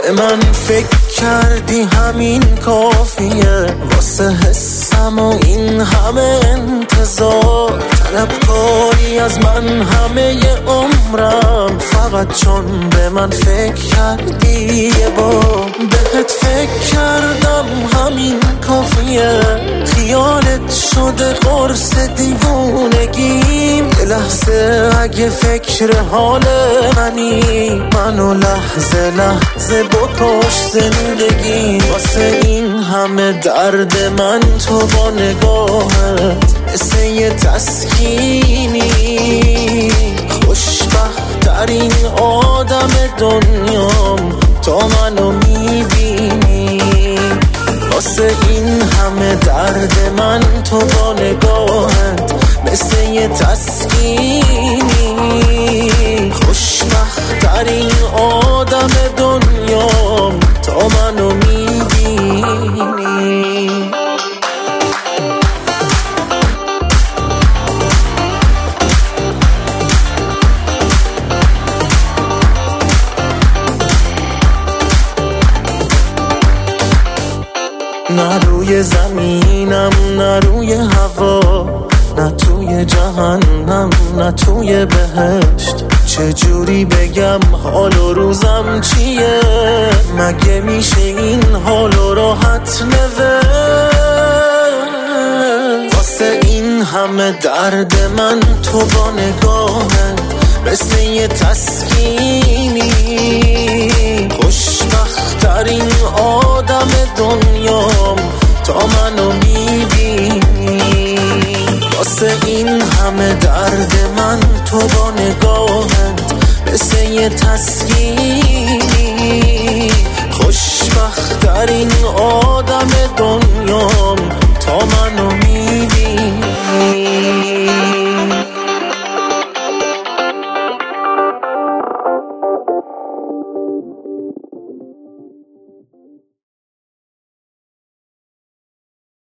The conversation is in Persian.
به من فکر کردی همین کافیه واسه حسم و این همه انتظار طلبکاری از من همه ی عمرم فقط چون به من فکر کردی یه بار بهت فکر کردم همین کافیه خیالت شده قرص دیوونگیم یه لحظه اگه فکر حال منی منو لحظه لحظه بکش زندگی واسه این همه درد من تو با نگاهت مثل یه تسکینی خوشبخت ترین آدم دنیام تا منو میبینی واسه این همه درد من تو با نگاهت مثل یه تسکینی خوشبخت ترین آدم دنیام تا منو میبینی نه روی زمینم نه روی هوا نه توی جهنم نه توی بهشت چجوری بگم حال و روزم چیه مگه میشه این حال و راحت نوشت واسه این همه درد من تو با نگاهت مثل یه تسکینی خوشبخت ترین آدم دنیام تا منو میبینی واسه این همه درد من تو با نگاهت مثل یه تسکینی